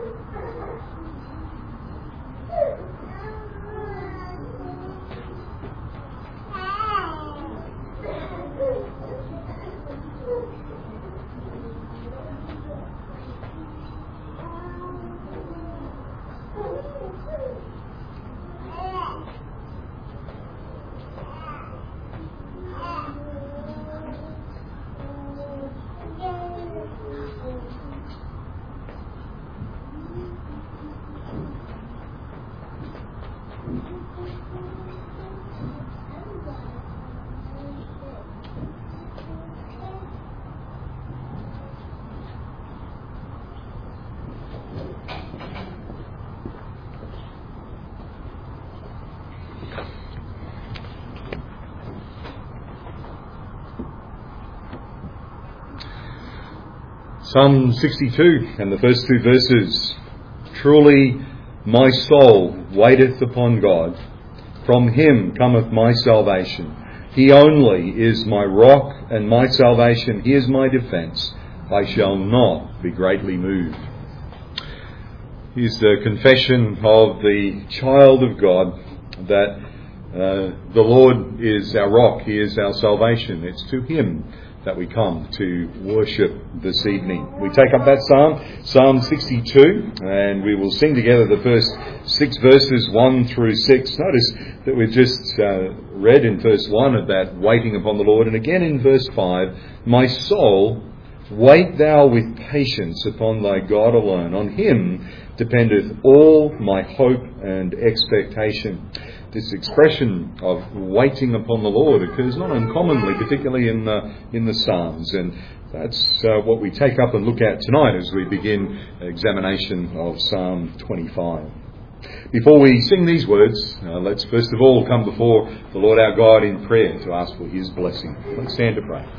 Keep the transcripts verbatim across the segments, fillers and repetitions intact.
Psalm sixty-two and the first two verses. Truly my soul waiteth upon God. From him cometh my salvation. He only is my rock and my salvation. He is my defence. I shall not be greatly moved. Here's the confession of the child of God that uh, the Lord is our rock. He is our salvation. It's to him that we come to worship this evening. We take up that psalm, Psalm sixty-two, and we will sing together the first six verses, one through six. Notice that we've just uh, read in verse one of that waiting upon the Lord, and again in verse five, my soul, wait thou with patience upon thy God alone. On him dependeth all my hope and expectation. This expression of waiting upon the Lord occurs not uncommonly, particularly in the, in the Psalms. And that's uh, what we take up and look at tonight as we begin examination of Psalm twenty-five. Before we sing these words, uh, let's first of all come before the Lord our God in prayer to ask for his blessing. Let's stand to pray.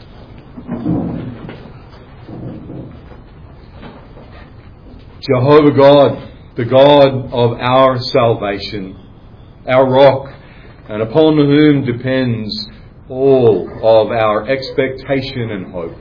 Jehovah God, the God of our salvation, our rock, and upon whom depends all of our expectation and hope,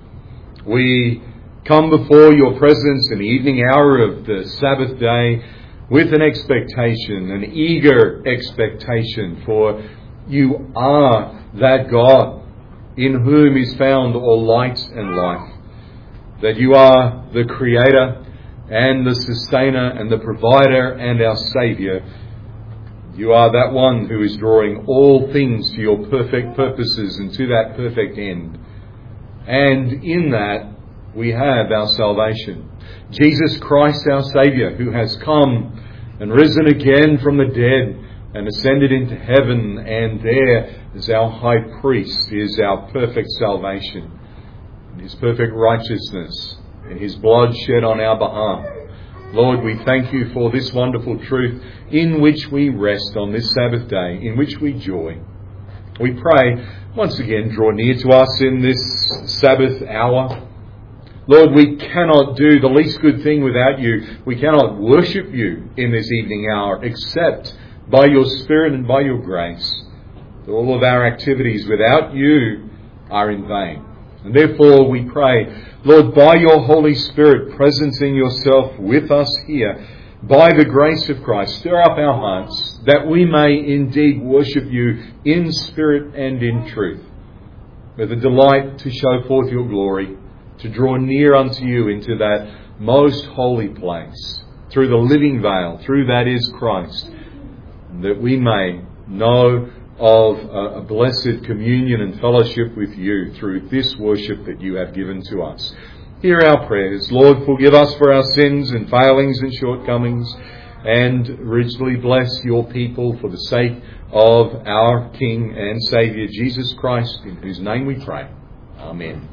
we come before your presence in the evening hour of the Sabbath day with an expectation, an eager expectation, for you are that God in whom is found all light and life, that you are the Creator and the Sustainer and the Provider and our Saviour. You are that one who is drawing all things to your perfect purposes and to that perfect end. And in that we have our salvation. Jesus Christ our Saviour, who has come and risen again from the dead and ascended into heaven, and there as our high priest is our perfect salvation, and his perfect righteousness, and his blood shed on our behalf. Lord, we thank you for this wonderful truth in which we rest on this Sabbath day, in which we joy. We pray, once again, draw near to us in this Sabbath hour. Lord, we cannot do the least good thing without you. We cannot worship you in this evening hour except by your Spirit and by your grace. All of our activities without you are in vain. And therefore we pray, Lord, by your Holy Spirit presencing yourself with us here, by the grace of Christ, stir up our hearts that we may indeed worship you in spirit and in truth, with a delight to show forth your glory, to draw near unto you into that most holy place, through the living veil, through that is Christ, that we may know of a blessed communion and fellowship with you through this worship that you have given to us. Hear our prayers. Lord, forgive us for our sins and failings and shortcomings, and richly bless your people for the sake of our King and Saviour, Jesus Christ, in whose name we pray. Amen.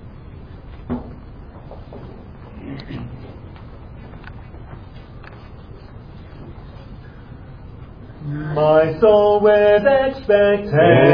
My soul with expectation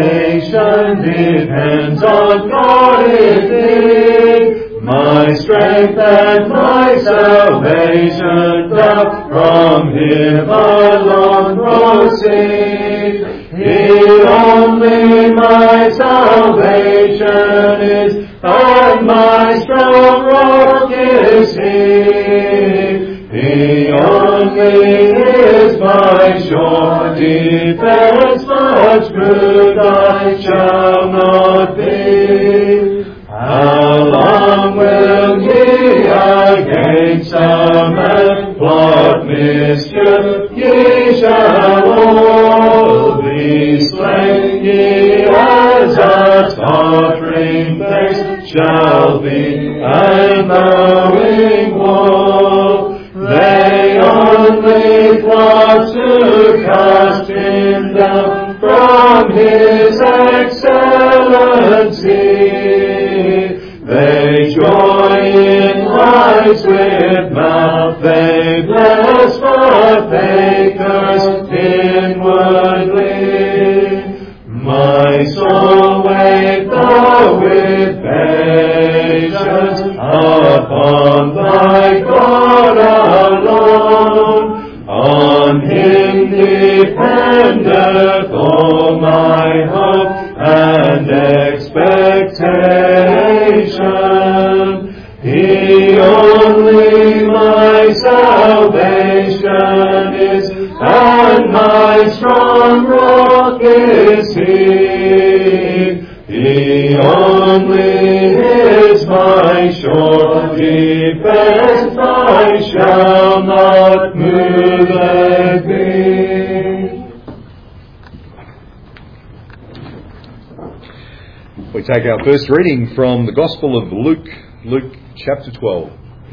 depends on God indeed. My strength and my salvation doth from him alone proceed. He only my salvation is, and my strong rock is he. He only is my sure defense, much good I shall not be. How long will ye against a man plot mischief? Ye shall all be slain, ye as a tottering place shall be, and knowing woe. They only plot to cast him down from his excellency. They joy in lies with mouth, they bless, but they curse inwardly. My soul wait thou with patience upon thy God alone. On him dependeth all my hope and expectation. He only my salvation is, and my strong rock is he. He only is my sure defense, I shall not moved be. We take our first reading from the Gospel of Luke, Luke chapter twelve.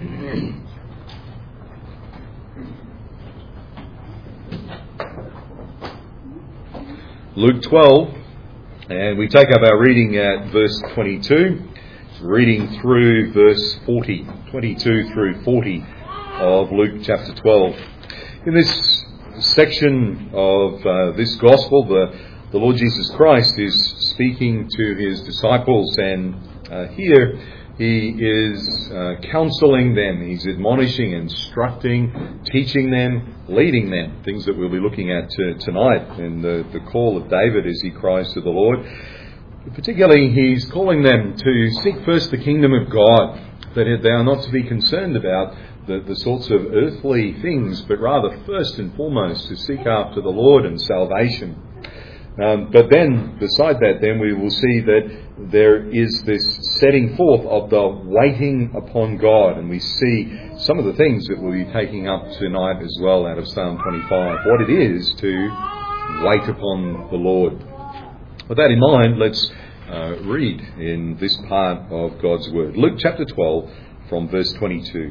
Luke twelve, and we take up our reading at verse twenty-two, reading through verse forty, twenty-two through forty of Luke chapter twelve. In this section of uh, this Gospel, the, the Lord Jesus Christ is speaking to his disciples, and uh, here he is uh, counseling them, he's admonishing, instructing, teaching them, leading them, things that we'll be looking at uh, tonight in the, the call of David as he cries to the Lord. Particularly, he's calling them to seek first the kingdom of God, that they are not to be concerned about the, the sorts of earthly things, but rather first and foremost to seek after the Lord and salvation. Um, but then, beside that, then we will see that there is this setting forth of the waiting upon God, and we see some of the things that we'll be taking up tonight as well out of Psalm twenty-five, what it is to wait upon the Lord. With that in mind, let's uh, read in this part of God's Word. Luke chapter twelve from verse twenty-two.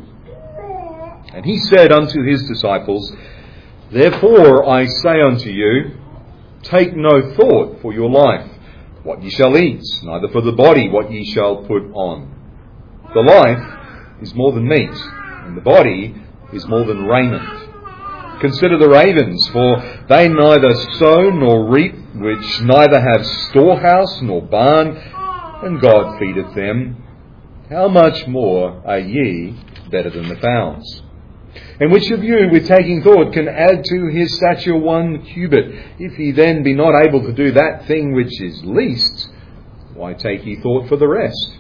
And he said unto his disciples, Therefore I say unto you, take no thought for your life, what ye shall eat, neither for the body what ye shall put on. The life is more than meat, and the body is more than raiment. Consider the ravens, for they neither sow nor reap, which neither have storehouse nor barn, and God feedeth them. How much more are ye better than the fowls? And which of you, with taking thought, can add to his stature one cubit? If he then be not able to do that thing which is least, why take ye thought for the rest?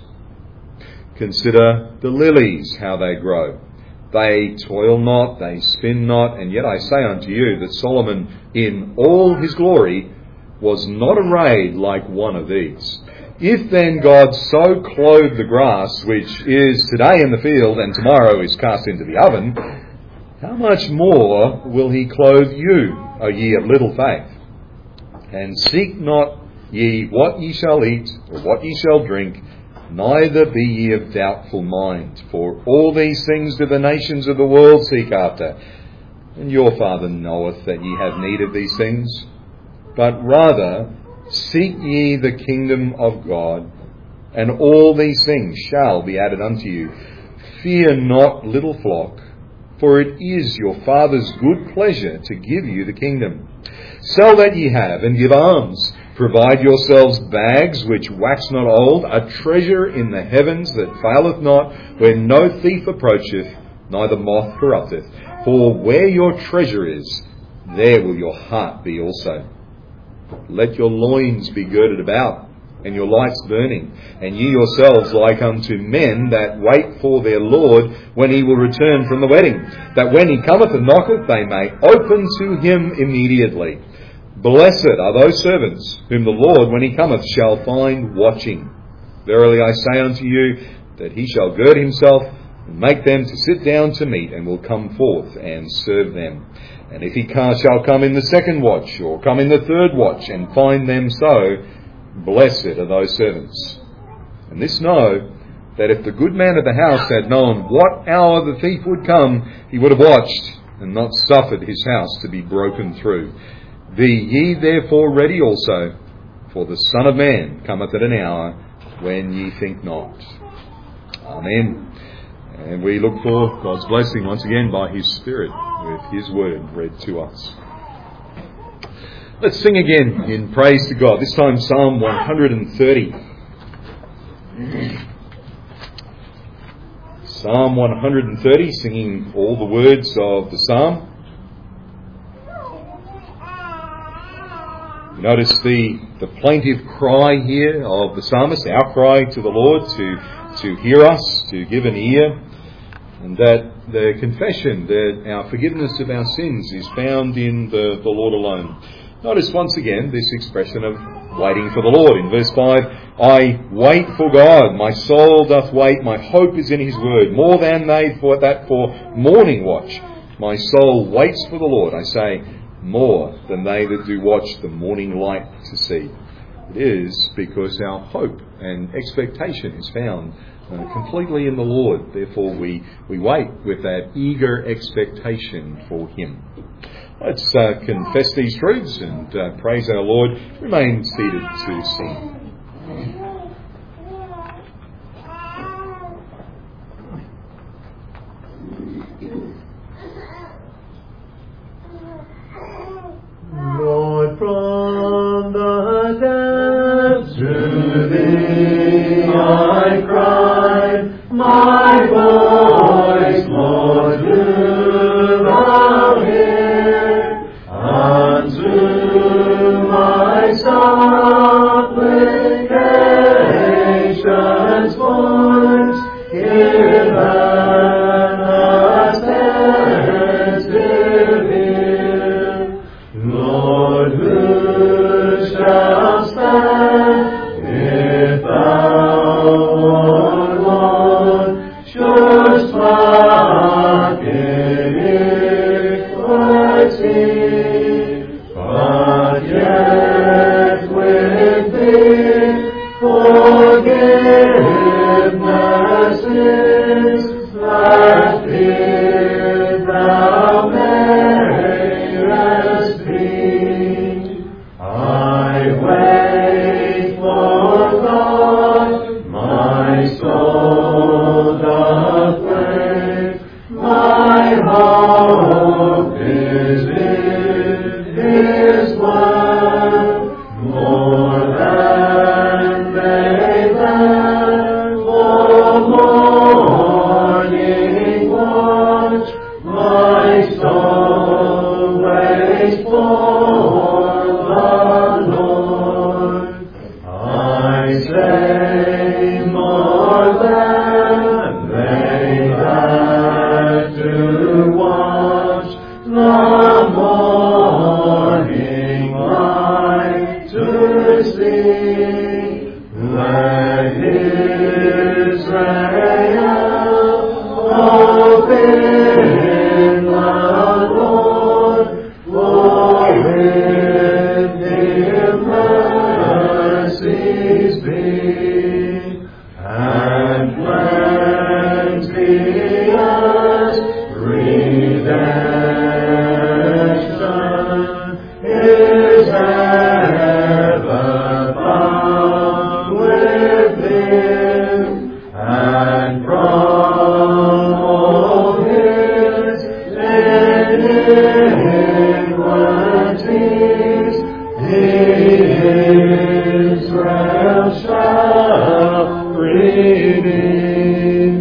Consider the lilies, how they grow. They toil not, they spin not, and yet I say unto you that Solomon in all his glory was not arrayed like one of these. If then God so clothe the grass, which is today in the field and tomorrow is cast into the oven, how much more will he clothe you, O ye of little faith? And seek not ye what ye shall eat, or what ye shall drink, neither be ye of doubtful mind. For all these things do the nations of the world seek after. And your Father knoweth that ye have need of these things. But rather seek ye the kingdom of God, and all these things shall be added unto you. Fear not, little flock, for it is your Father's good pleasure to give you the kingdom. Sell that ye have, and give alms. Provide yourselves bags which wax not old, a treasure in the heavens that faileth not, where no thief approacheth, neither moth corrupteth. For where your treasure is, there will your heart be also. Let your loins be girded about and your lights burning, and ye yourselves like unto men that wait for their Lord when he will return from the wedding, that when he cometh and knocketh, they may open to him immediately. Blessed are those servants whom the Lord, when he cometh, shall find watching. Verily I say unto you, that he shall gird himself and make them to sit down to meat, and will come forth and serve them. And if he shall come in the second watch, or come in the third watch, and find them so, blessed are those servants. And this know, that if the good man of the house had known what hour the thief would come, he would have watched, and not suffered his house to be broken through. Be ye therefore ready also, for the Son of Man cometh at an hour when ye think not. Amen. And we look for God's blessing once again by his Spirit, with his word read to us. Let's sing again in praise to God. This time Psalm one thirty. Psalm one thirty, singing all the words of the psalm. Notice the, the plaintive cry here of the psalmist, our cry to the Lord to, to hear us, to give an ear, and that the confession that our forgiveness of our sins is found in the, the Lord alone. Notice once again this expression of waiting for the Lord. In verse five, I wait for God, my soul doth wait, my hope is in his word, more than they for that for morning watch. My soul waits for the Lord, I say, more than they that do watch the morning light to see. It is because our hope and expectation is found uh, completely in the Lord. Therefore we, we wait with that eager expectation for him. Let's uh, confess these truths and uh, praise our Lord. Remain seated to sing. Lord, from the depths to thee I cry, my voice, Lord, do thou hear, unto my supplications voice, give us attentive ear. Lord, who shall stand if thou, O Lord, shouldst mark iniquity? But yet with thee forgiveness is, that fear thou mayest be. I wait for God, my soul doth wait, my hope is in his word, more than they that for morning watch, my soul waits for the Lord. I say more than they that do watch the morning light to see. Let Israel hope in the Lord, for with him mercies be, and plenteous redemption is ever found with him, and from all his iniquities Israel shall redeem.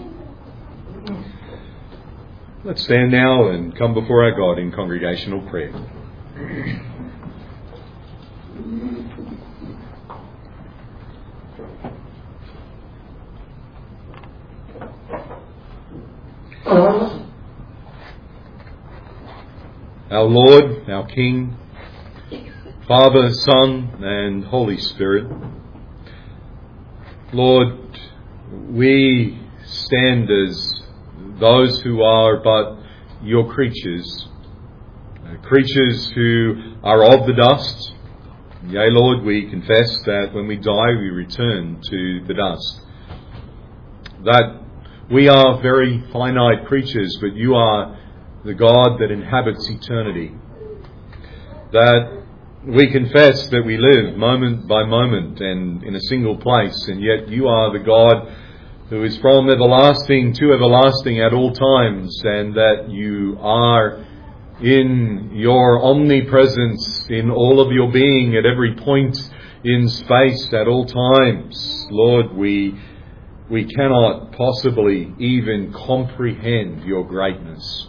Let's stand now and come before our God in congregational prayer. Our Lord, our King, Father, Son, and Holy Spirit, Lord, we stand as those who are but your creatures, creatures who are of the dust. Yea, Lord, we confess that when we die we return to the dust. That we are very finite creatures, but you are the God that inhabits eternity. That we confess that we live moment by moment and in a single place, and yet you are the God who is from everlasting to everlasting at all times, and that you are in your omnipresence in all of your being at every point in space at all times. Lord, we we cannot possibly even comprehend your greatness.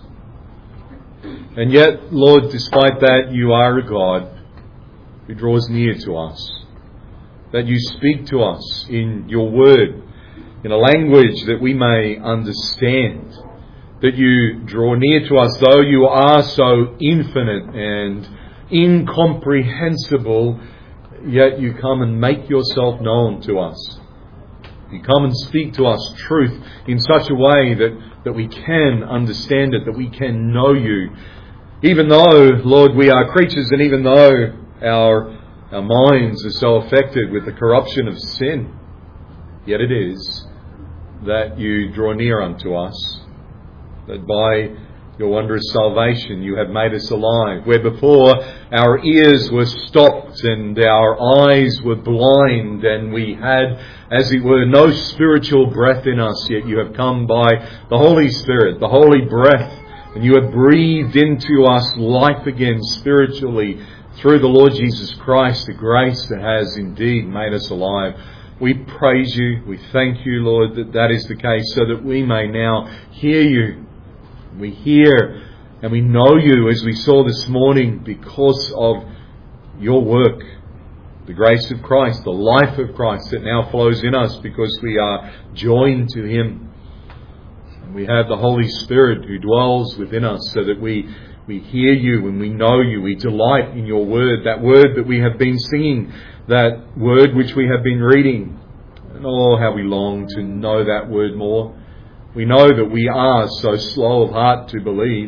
And yet, Lord, despite that, you are a God who draws near to us, that you speak to us in your word, in a language that we may understand, that you draw near to us, though you are so infinite and incomprehensible, yet you come and make yourself known to us. You come and speak to us truth in such a way that, that we can understand it, that we can know you. Even though, Lord, we are creatures, and even though our, our minds are so affected with the corruption of sin, yet it is that you draw near unto us, that by your wondrous salvation you have made us alive. Where before our ears were stopped and our eyes were blind and we had, as it were, no spiritual breath in us, yet you have come by the Holy Spirit, the holy breath, and you have breathed into us life again spiritually through the Lord Jesus Christ, the grace that has indeed made us alive. We praise you, we thank you, Lord, that that is the case, so that we may now hear you. We hear and we know you, as we saw this morning, because of your work, the grace of Christ, the life of Christ that now flows in us because we are joined to him. And we have the Holy Spirit who dwells within us, so that we, we hear you and we know you. We delight in your word, that word that we have been singing, that word which we have been reading. And oh, how we long to know that word more. We know that we are so slow of heart to believe.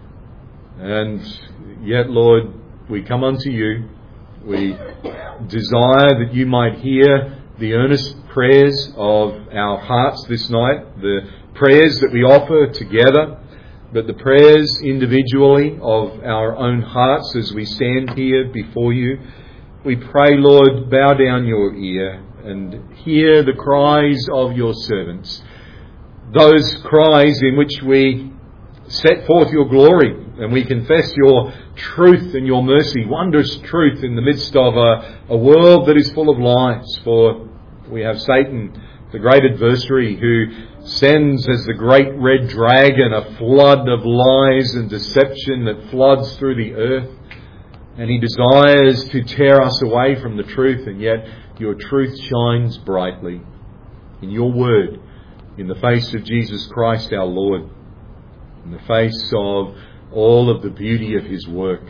And yet, Lord, we come unto you. We desire that you might hear the earnest prayers of our hearts this night, the prayers that we offer together, but the prayers individually of our own hearts as we stand here before you. We pray, Lord, bow down your ear and hear the cries of your servants. Those cries in which we set forth your glory and we confess your truth and your mercy, wondrous truth in the midst of a, a world that is full of lies. For we have Satan, the great adversary, who sends as the great red dragon a flood of lies and deception that floods through the earth. And he desires to tear us away from the truth, and yet your truth shines brightly in your word, in the face of Jesus Christ our Lord, in the face of all of the beauty of his work.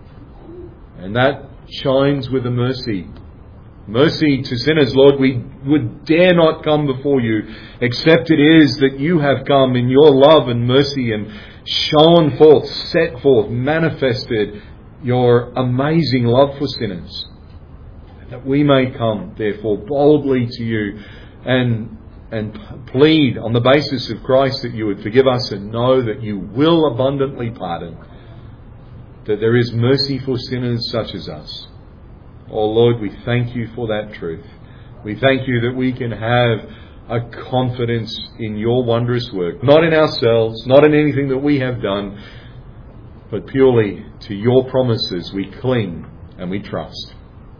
And that shines with a mercy. Mercy to sinners, Lord. We would dare not come before you, except it is that you have come in your love and mercy and shown forth, set forth, manifested your amazing love for sinners. That we may come, therefore, boldly to you and and plead on the basis of Christ that you would forgive us, and know that you will abundantly pardon, that there is mercy for sinners such as us. Oh Lord, we thank you for that truth. We thank you that we can have a confidence in your wondrous work, not in ourselves, not in anything that we have done, but purely to your promises we cling and we trust.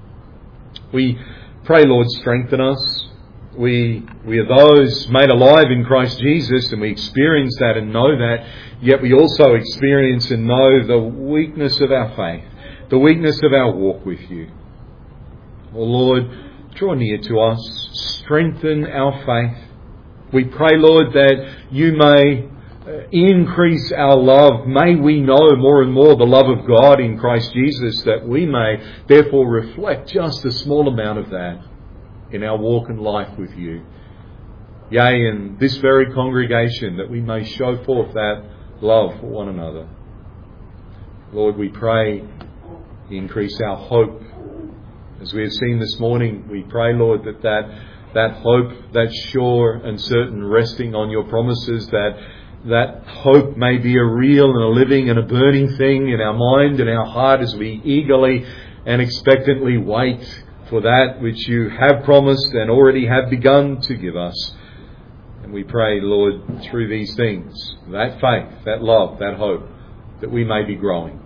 We pray, Lord, strengthen us. We we are those made alive in Christ Jesus, and we experience that and know that, yet we also experience and know the weakness of our faith, the weakness of our walk with you. Oh Lord, draw near to us, strengthen our faith. We pray, Lord, that you may increase our love. May we know more and more the love of God in Christ Jesus, that we may therefore reflect just a small amount of that in our walk and life with you. Yea, in this very congregation, that we may show forth that love for one another. Lord, we pray, increase our hope. As we have seen this morning, we pray, Lord, that that, that hope, that sure and certain resting on your promises, that that hope may be a real and a living and a burning thing in our mind and our heart as we eagerly and expectantly wait for that which you have promised and already have begun to give us. And we pray, Lord, through these things, that faith, that love, that hope, that we may be growing.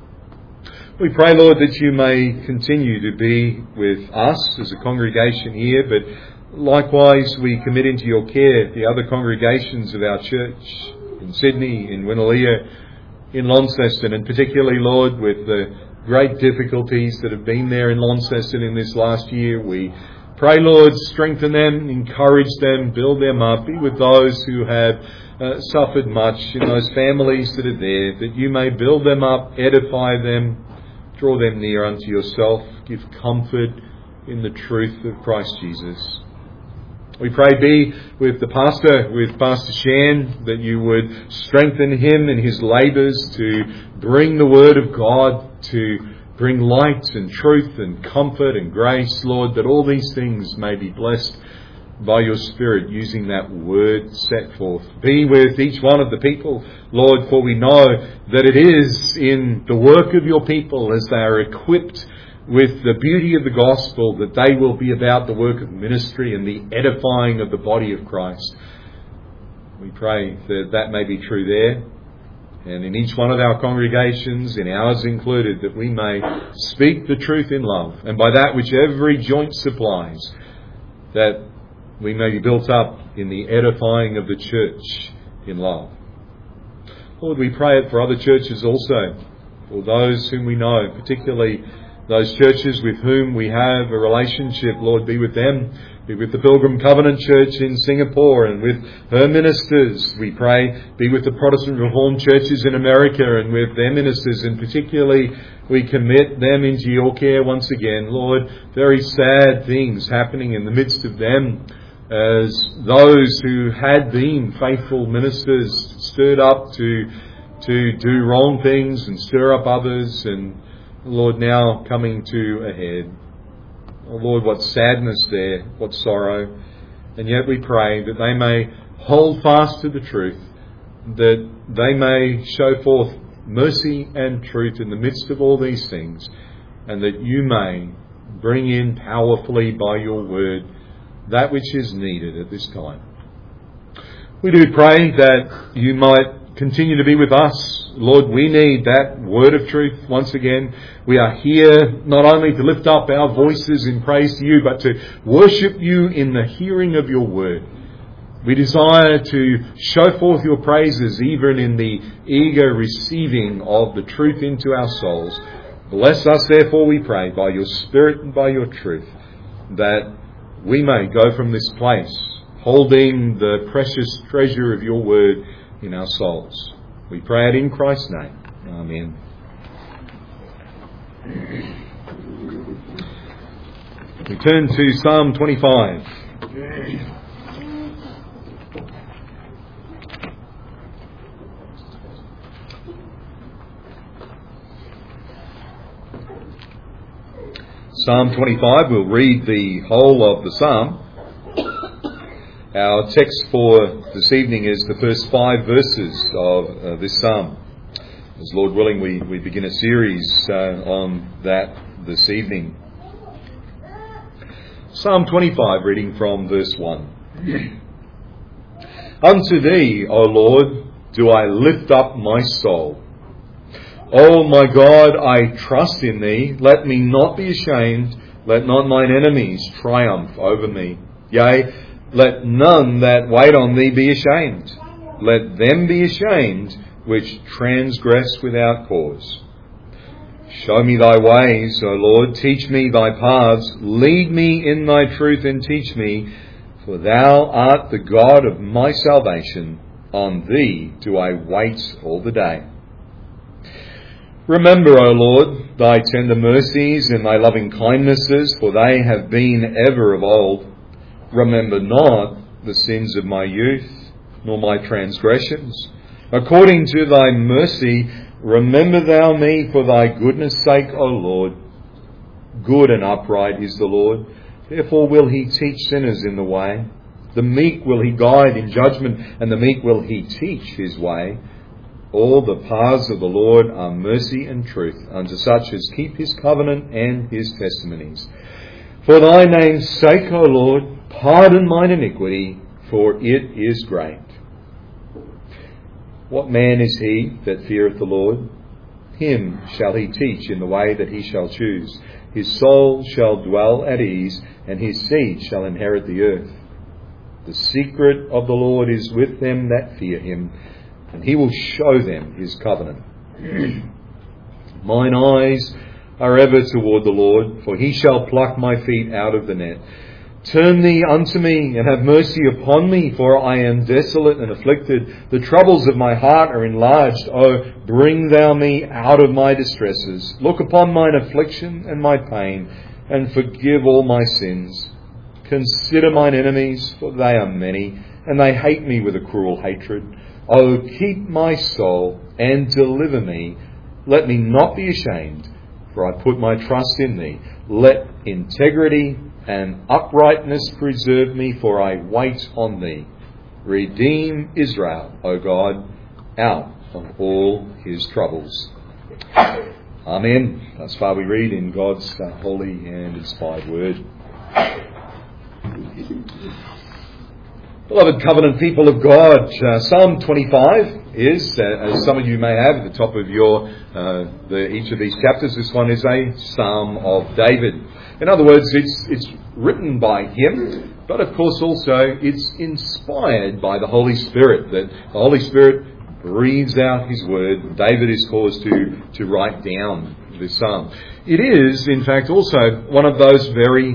We pray, Lord, that you may continue to be with us as a congregation here, but likewise we commit into your care the other congregations of our church in Sydney, in Winnaleah, in Launceston, and particularly, Lord, with the great difficulties that have been there in Launceston in this last year. We pray, Lord, strengthen them, encourage them, build them up. Be with those who have uh, suffered much in those families that are there, that you may build them up, edify them, draw them near unto yourself, give comfort in the truth of Christ Jesus. We pray be with the pastor, with Pastor Shan, that you would strengthen him in his labours to bring the word of God, to bring light and truth and comfort and grace, Lord, that all these things may be blessed by your Spirit using that word set forth. Be with each one of the people, Lord, for we know that it is in the work of your people as they are equipped with the beauty of the gospel that they will be about the work of ministry and the edifying of the body of Christ. We pray that that may be true there and in each one of our congregations, in ours included, that we may speak the truth in love, and by that which every joint supplies, that we may be built up in the edifying of the church in love. Lord, we pray it for other churches also, for those whom we know, particularly those churches with whom we have a relationship. Lord, be with them. Be with the Pilgrim Covenant Church in Singapore and with her ministers. We pray, be with the Protestant Reformed churches in America and with their ministers, and particularly we commit them into your care once again. Lord, very sad things happening in the midst of them as those who had been faithful ministers stirred up to, to do wrong things and stir up others, and Lord, now coming to a head. Oh Lord, what sadness there, what sorrow. And yet we pray that they may hold fast to the truth, that they may show forth mercy and truth in the midst of all these things, and that you may bring in powerfully by your word that which is needed at this time. We do pray that you might continue to be with us. Lord, we need that word of truth once again. We are here not only to lift up our voices in praise to you, but to worship you in the hearing of your word. We desire to show forth your praises even in the eager receiving of the truth into our souls. Bless us, therefore, we pray, by your Spirit and by your truth, that we may go from this place holding the precious treasure of your word in our souls. We pray it in Christ's name. Amen. We turn to Psalm twenty-five. Psalm twenty-five, we'll read the whole of the psalm. Our text for this evening is the first five verses of uh, this psalm. As Lord willing, we, we begin a series uh, on that this evening. Psalm twenty-five, reading from verse one. Unto thee, O Lord, do I lift up my soul. O my God, I trust in thee. Let me not be ashamed. Let not mine enemies triumph over me. Yea, let none that wait on thee be ashamed. Let them be ashamed which transgress without cause. Show me thy ways, O Lord. Teach me thy paths. Lead me in thy truth and teach me. For thou art the God of my salvation. On thee do I wait all the day. Remember, O Lord, thy tender mercies and thy loving kindnesses, for they have been ever of old. Remember not the sins of my youth, nor my transgressions. According to thy mercy, remember thou me for thy goodness' sake, O Lord. Good and upright is the Lord, therefore will he teach sinners in the way. The meek will he guide in judgment, and the meek will he teach his way. All the paths of the Lord are mercy and truth unto such as keep his covenant and his testimonies. For thy name's sake, O Lord, pardon mine iniquity, for it is great. What man is he that feareth the Lord? Him shall he teach in the way that he shall choose. His soul shall dwell at ease, and his seed shall inherit the earth. The secret of the Lord is with them that fear him, and he will show them his covenant. Mine eyes are ever toward the Lord, for he shall pluck my feet out of the net. Turn thee unto me, and have mercy upon me, for I am desolate and afflicted. The troubles of my heart are enlarged. O bring thou me out of my distresses. Look upon mine affliction and my pain, and forgive all my sins. Consider mine enemies, for they are many, and they hate me with a cruel hatred. O keep my soul, and deliver me. Let me not be ashamed, for I put my trust in thee. Let integrity and uprightness preserve me, for I wait on thee. Redeem Israel, O God, out of all his troubles. Amen. Thus far we read in God's uh, holy and inspired word. Beloved covenant people of God, uh, Psalm twenty-five is, uh, as some of you may have at the top of your uh, the, each of these chapters, this one is a Psalm of David. In other words, it's it's written by him, but of course also it's inspired by the Holy Spirit, that the Holy Spirit breathes out his word. David is caused to, to write down this psalm. It is, in fact, also one of those very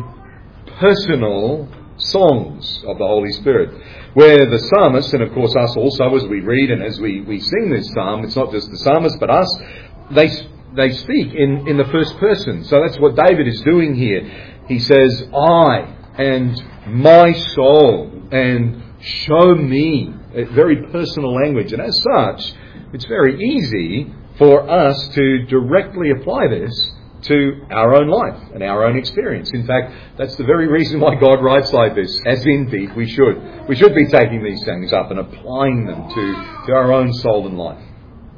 personal songs of the Holy Spirit, where the psalmist, and of course us also as we read and as we, we sing this psalm, it's not just the psalmist but us, they they speak in, in the first person. So that's what David is doing here. He says, I and my soul and show me. A very personal language. And as such, it's very easy for us to directly apply this to our own life and our own experience. In fact, that's the very reason why God writes like this, as indeed we should. We should be taking these things up and applying them to, to our own soul and life.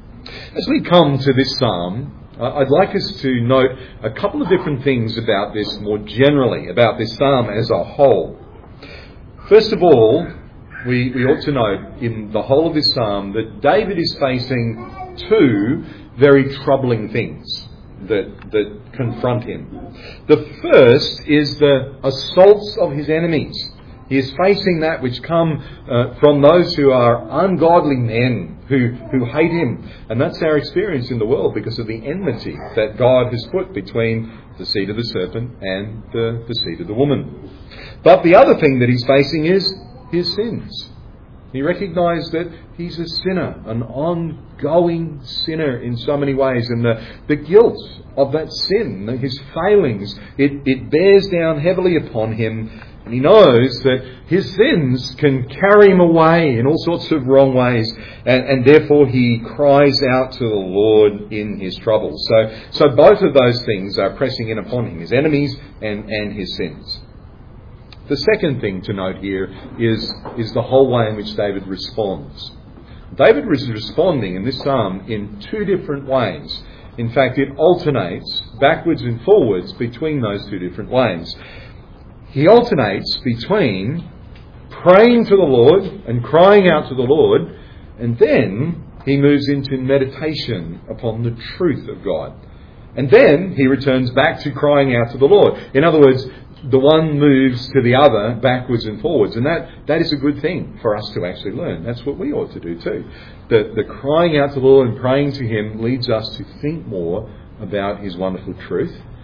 As we come to this psalm, I'd like us to note a couple of different things about this more generally, about this psalm as a whole. First of all, we, we ought to note in the whole of this psalm that David is facing two very troubling things that, that confront him. The first is the assaults of his enemies. He is facing that which come uh, from those who are ungodly men who, who hate him. And that's our experience in the world because of the enmity that God has put between the seed of the serpent and the, the seed of the woman. But the other thing that he's facing is his sins. He recognised that he's a sinner, an ongoing sinner in so many ways. And the, the guilt of that sin, his failings, it, it bears down heavily upon him. And he knows that his sins can carry him away in all sorts of wrong ways. And, and therefore he cries out to the Lord in his troubles. So, so both of those things are pressing in upon him, his enemies and, and his sins. The second thing to note here is, is the whole way in which David responds. David is responding in this psalm in two different ways. In fact, it alternates backwards and forwards between those two different ways. He alternates between praying to the Lord and crying out to the Lord, and then he moves into meditation upon the truth of God. And then he returns back to crying out to the Lord. In other words, the one moves to the other backwards and forwards. And that, that is a good thing for us to actually learn. That's what we ought to do too. The, the crying out to the Lord and praying to him leads us to think more about his wonderful truth.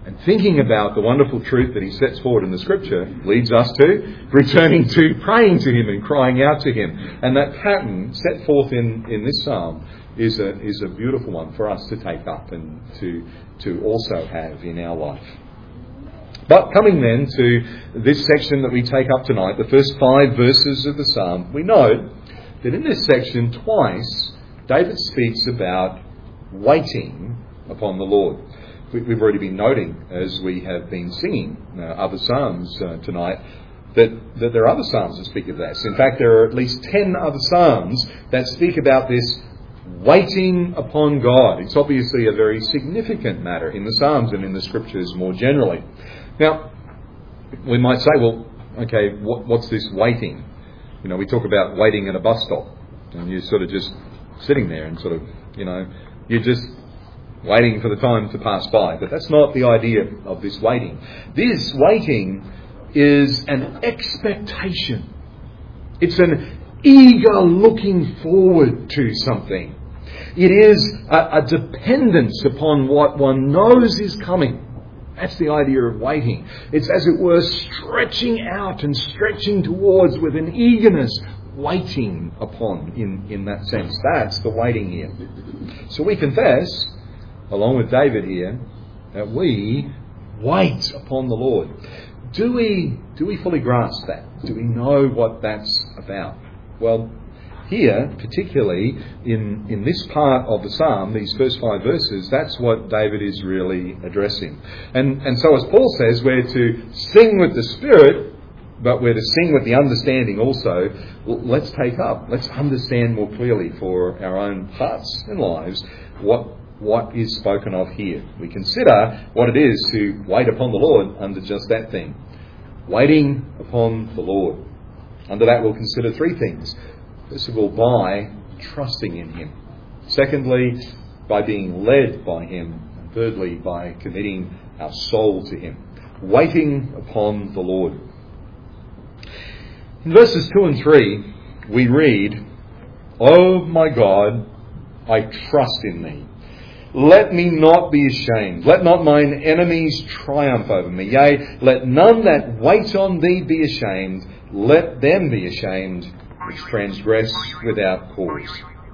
And thinking about the wonderful truth that he sets forward in the Scripture leads us to returning to praying to him and crying out to him. And that pattern set forth in, in this psalm is a is a beautiful one for us to take up and to to also have in our life. But coming then to this section that we take up tonight, the first five verses of the psalm, we know that in this section twice David speaks about waiting upon the Lord. We've already been noting, as we have been singing uh, other psalms uh, tonight, that, that there are other psalms that speak of this. In fact, there are at least ten other psalms that speak about this waiting upon God. It's obviously a very significant matter in the psalms and in the Scriptures more generally. Now, we might say, well, okay, what, what's this waiting? You know, we talk about waiting at a bus stop, and you're sort of just sitting there and sort of, you know, you're just waiting for the time to pass by. But that's not the idea of this waiting. This waiting is an expectation. It's an eager looking forward to something. It is a, a dependence upon what one knows is coming. That's the idea of waiting. It's, as it were, stretching out and stretching towards with an eagerness, waiting upon in, in that sense. That's the waiting here. So we confess, along with David here, that we wait upon the Lord. Do we do we fully grasp that? Do we know what that's about? Well, here, particularly in, in this part of the psalm, these first five verses, that's what David is really addressing. And, and so as Paul says, we're to sing with the Spirit, but we're to sing with the understanding also. Well, let's take up, let's understand more clearly for our own hearts and lives what what is spoken of here. We consider what it is to wait upon the Lord under just that thing. Waiting upon the Lord. Under that we'll consider three things. First of all, by trusting in him. Secondly, by being led by him. And thirdly, by committing our soul to him. Waiting upon the Lord. In verses two and three, we read, "O my God, I trust in thee. Let me not be ashamed. Let not mine enemies triumph over me. Yea, let none that wait on thee be ashamed. Let them be ashamed which transgress without cause."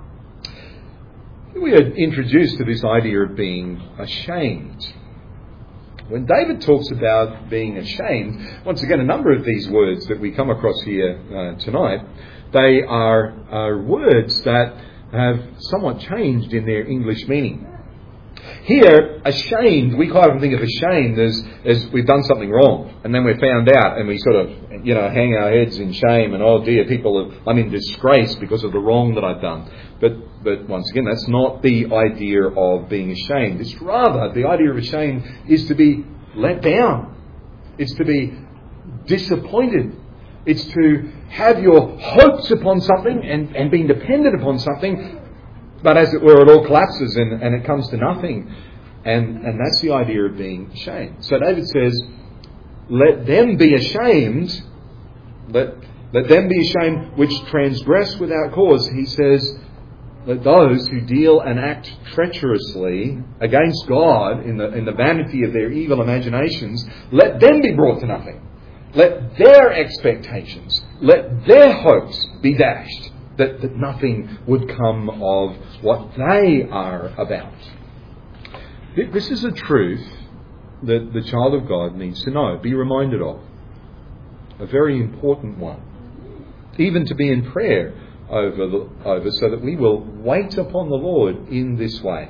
We are introduced to this idea of being ashamed. When David talks about being ashamed, once again, a number of these words that we come across here uh, tonight, they are, are words that have somewhat changed in their English meaning. Here, ashamed, we quite often think of ashamed as, as we've done something wrong, and then we're found out, and we sort of, you know, hang our heads in shame, and oh dear, people have, I'm in disgrace because of the wrong that I've done. But, but once again, that's not the idea of being ashamed. It's rather, the idea of ashamed is to be let down. It's to be disappointed. It's to have your hopes upon something and, and being dependent upon something, but as it were, it all collapses and, and it comes to nothing. And, and that's the idea of being ashamed. So David says, let them be ashamed, let, let them be ashamed which transgress without cause. He says, let those who deal and act treacherously against God in the, in the vanity of their evil imaginations, let them be brought to nothing. Let their expectations, let their hopes be dashed. That, that nothing would come of what they are about. This is a truth that the child of God needs to know, be reminded of. A very important one. Even to be in prayer over, the, over so that we will wait upon the Lord in this way.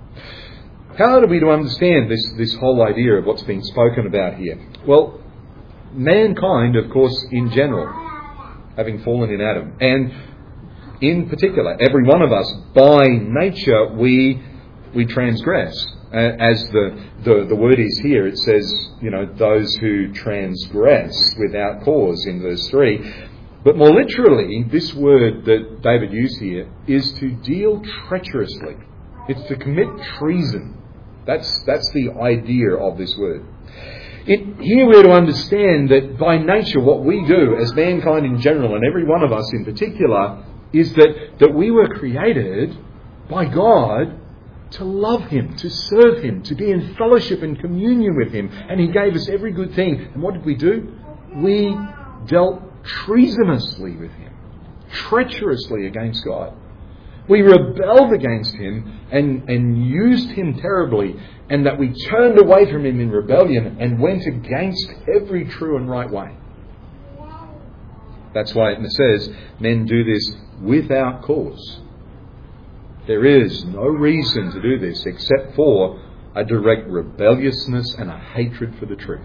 How are we to understand this, this whole idea of what's being spoken about here? Well, mankind, of course, in general, having fallen in Adam, and in particular, every one of us, by nature, we we transgress. Uh, as the, the, the word is here, it says, you know, those who transgress without cause in verse three. But more literally, this word that David used here is to deal treacherously. It's to commit treason. That's, that's the idea of this word. It, here we're to understand that by nature, what we do as mankind in general, and every one of us in particular, is that, that we were created by God to love Him, to serve Him, to be in fellowship and communion with Him. And He gave us every good thing. And what did we do? We dealt treasonously with Him, treacherously against God. We rebelled against Him and, and used Him terribly, and that we turned away from Him in rebellion and went against every true and right way. That's why it says men do this without cause. There is no reason to do this except for a direct rebelliousness and a hatred for the truth.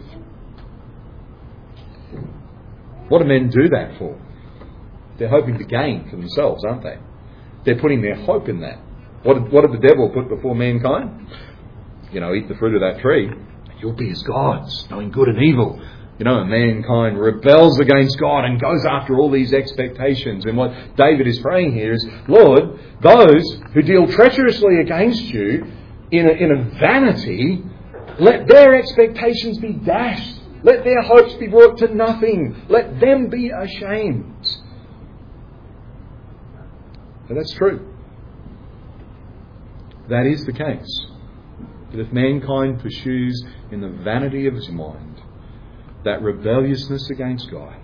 What do men do that for? They're hoping to gain for themselves, aren't they? They're putting their hope in that. What did, what did the devil put before mankind? You know, eat the fruit of that tree. You'll be as gods, knowing good and evil. You know, mankind rebels against God and goes after all these expectations. And what David is praying here is, Lord, those who deal treacherously against you in a, in a vanity, let their expectations be dashed. Let their hopes be brought to nothing. Let them be ashamed. But that's true. That is the case. That if mankind pursues in the vanity of his mind that rebelliousness against God,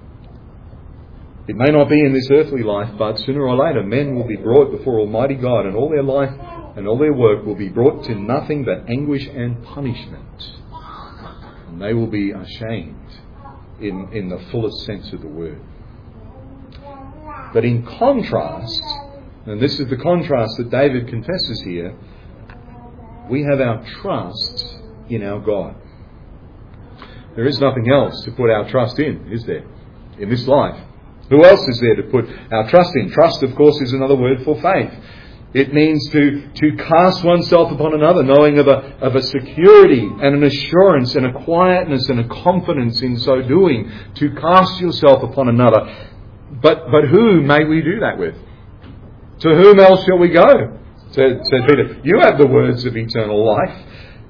it may not be in this earthly life, but sooner or later men will be brought before Almighty God, and all their life and all their work will be brought to nothing but anguish and punishment. And they will be ashamed in, in the fullest sense of the word. But in contrast, and this is the contrast that David confesses here, we have our trust in our God. There is nothing else to put our trust in, is there, in this life? Who else is there to put our trust in? Trust, of course, is another word for faith. It means to, to cast oneself upon another, knowing of a, of a security and an assurance and a quietness and a confidence in so doing, to cast yourself upon another. But but who may we do that with? To whom else shall we go? Said, said Peter, you have the words of eternal life.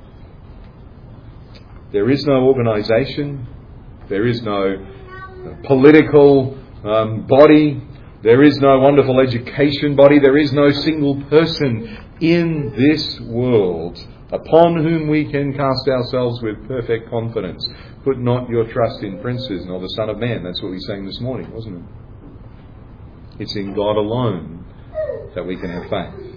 There is no organisation. There is no political um, body. There is no wonderful education body. There is no single person in this world upon whom we can cast ourselves with perfect confidence. Put not your trust in princes nor the Son of Man. That's what we sang this morning, wasn't it? It's in God alone that we can have faith.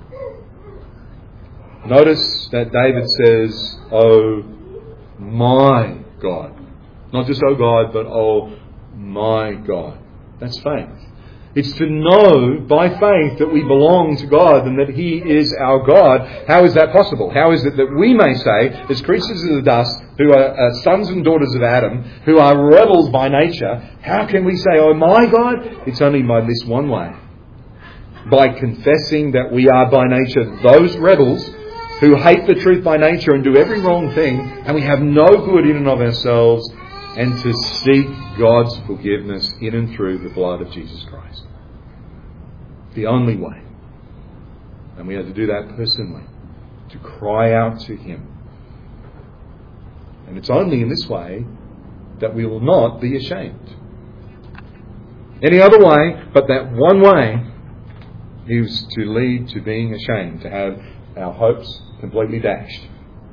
Notice that David says, "Oh, my God." Not just "oh God," but "oh, my God." That's faith. It's to know by faith that we belong to God and that He is our God. How is that possible? How is it that we may say, as creatures of the dust, who are uh, sons and daughters of Adam, who are rebels by nature, how can we say, "oh my God"? It's only by this one way. By confessing that we are by nature those rebels who hate the truth by nature and do every wrong thing, and we have no good in and of ourselves, and to seek God's forgiveness in and through the blood of Jesus Christ. The only way. And we have to do that personally, to cry out to Him. And it's only in this way that we will not be ashamed. Any other way but that one way is to lead to being ashamed, to have our hopes completely dashed.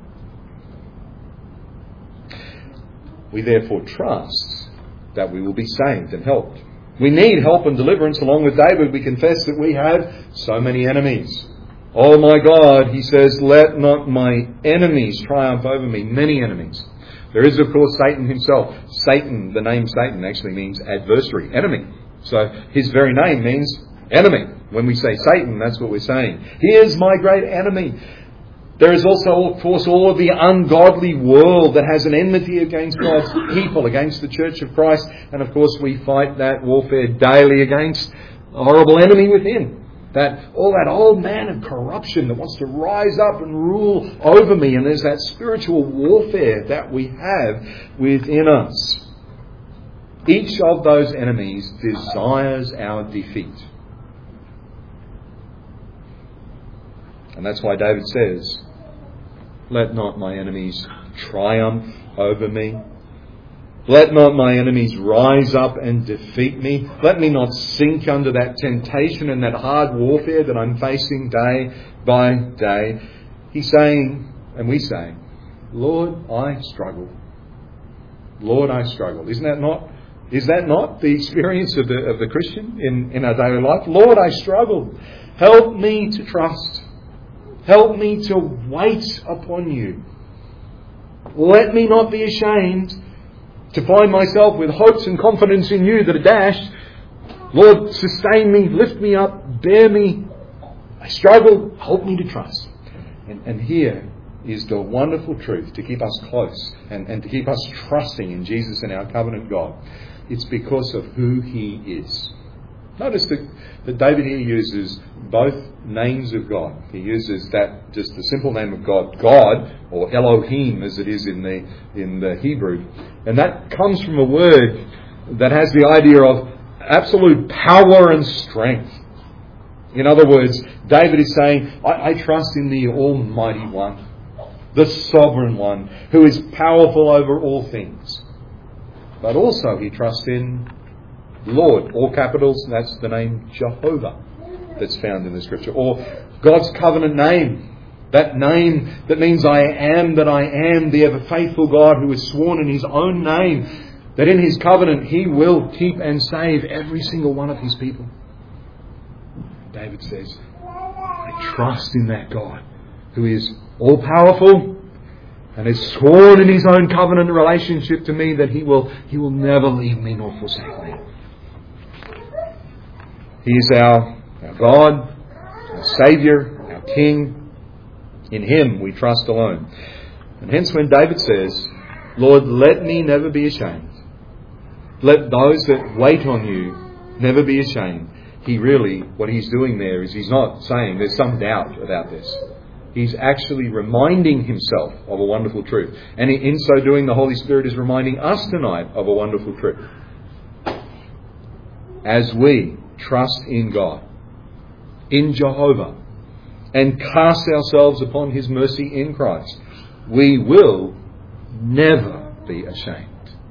We therefore trust that we will be saved and helped. We need help and deliverance. Along with David, we confess that we have so many enemies. "Oh my God," he says, "let not my enemies triumph over me." Many enemies. There is, of course, Satan himself. Satan, the name Satan actually means adversary, enemy. So his very name means enemy. When we say Satan, that's what we're saying. He is my great enemy. There is also, of course, all of the ungodly world that has an enmity against God's people, against the Church of Christ. And of course we fight that warfare daily against a horrible enemy within. That all that old man of corruption that wants to rise up and rule over me. And there's that spiritual warfare that we have within us. Each of those enemies desires our defeat. And that's why David says, "Let not my enemies triumph over me." Let not my enemies rise up and defeat me. Let me not sink under that temptation and that hard warfare that I'm facing day by day. He's saying, and we say, Lord, I struggle. Lord, I struggle. Isn't that not, is that not the experience of the, of the Christian in, in our daily life? Lord, I struggle. Help me to trust. Help me to wait upon you. Let me not be ashamed to find myself with hopes and confidence in you that are dashed. Lord, sustain me, lift me up, bear me. I struggle, help me to trust. And, and here is the wonderful truth to keep us close and, and to keep us trusting in Jesus and our covenant God. It's because of who He is. Notice that, that David here uses both names of God. He uses that, just the simple name of God, God, or Elohim as it is in the in the Hebrew. And that comes from a word that has the idea of absolute power and strength. In other words, David is saying, I, I trust in the Almighty One, the Sovereign One, who is powerful over all things. But also he trusts in Lord, all capitals, and that's the name Jehovah that's found in the Scripture. Or God's covenant name, that name that means I am that I am, the ever faithful God who has sworn in His own name that in His covenant He will keep and save every single one of His people. David says, I trust in that God who is all powerful and has sworn in His own covenant relationship to me that He will, He will never leave me nor forsake me. He is our, our God, our Saviour, our King. In Him we trust alone. And hence when David says, Lord, let me never be ashamed. Let those that wait on you never be ashamed. He really, what he's doing there is he's not saying there's some doubt about this. He's actually reminding himself of a wonderful truth. And in so doing, the Holy Spirit is reminding us tonight of a wonderful truth. As we trust in God, in Jehovah, and cast ourselves upon His mercy in Christ, we will never be ashamed.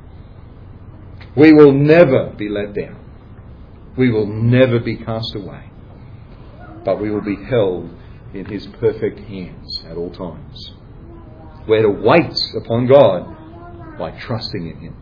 We will never be let down. We will never be cast away. But we will be held in His perfect hands at all times. We're to wait upon God by trusting in Him.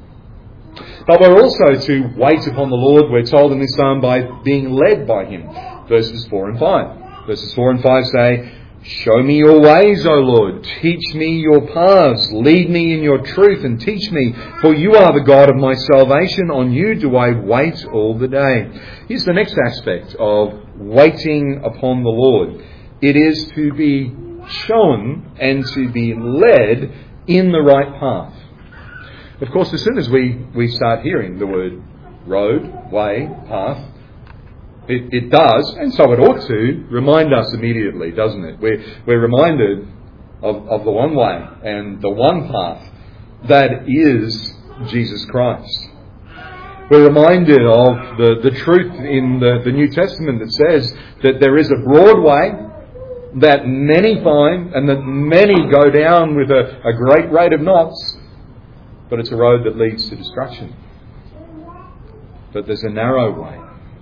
But we're also to wait upon the Lord, we're told in this psalm, by being led by Him. Verses four and five. Verses four and five say, Show me your ways, O Lord. Teach me your paths. Lead me in your truth and teach me. For you are the God of my salvation. On you do I wait all the day. Here's the next aspect of waiting upon the Lord. It is to be shown and to be led in the right path. Of course, as soon as we, we start hearing the word road, way, path, it, it does, and so it ought to, remind us immediately, doesn't it? We're, we're reminded of, of the one way and the one path that is Jesus Christ. We're reminded of the, the truth in the, the New Testament that says that there is a broad way that many find and that many go down with a, a great rate of knots, but it's a road that leads to destruction. But there's a narrow way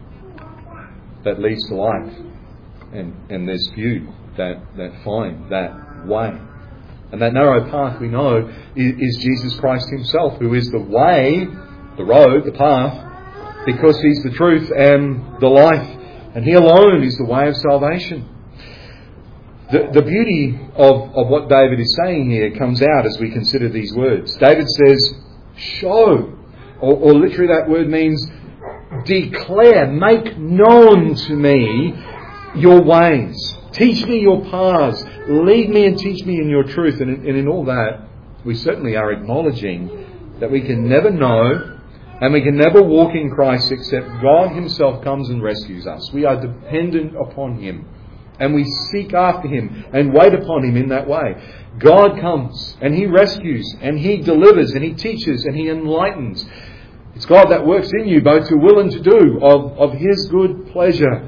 that leads to life, and, and there's few that, that find that way. And that narrow path, we know, is, is Jesus Christ Himself, who is the way, the road, the path, because He's the truth and the life, and He alone is the way of salvation. The, the beauty of, of what David is saying here comes out as we consider these words. David says, show, or, or literally that word means declare, make known to me your ways. Teach me your paths. Lead me and teach me in your truth. And in, and in all that, we certainly are acknowledging that we can never know and we can never walk in Christ except God Himself comes and rescues us. We are dependent upon Him. And we seek after Him and wait upon Him in that way. God comes and He rescues and He delivers and He teaches and He enlightens. It's God that works in you both to will and to do of, of His good pleasure,